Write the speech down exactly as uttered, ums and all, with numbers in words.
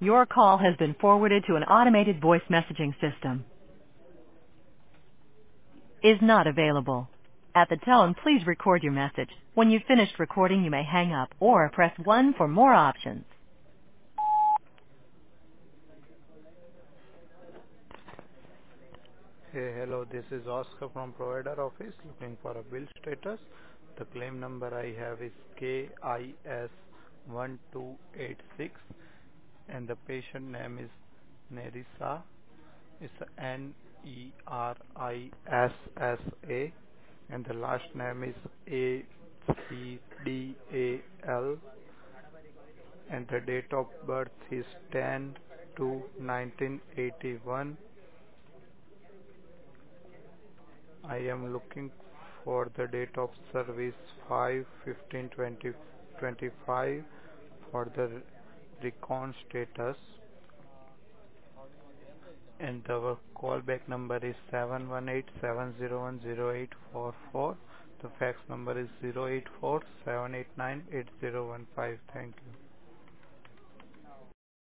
Your call has been forwarded to an automated voice messaging system. Is not available. At the tone, please record your message. When you've finished recording, you may hang up or press one for more options. Hey, hello, this is Oscar from provider office looking for a bill status. The claim number I have is K I S one two eight six and the patient name is Nerissa. It's N E R I S S A and the last name is A C D A L and the date of birth is ten two nineteen eighty-one. I am looking for the date of service five fifteen twenty twenty-five for the recon status, and our callback number is seven one eight seven zero one zero eight four four. The fax number is zero eight four seven eight nine eight zero one five. Thank you.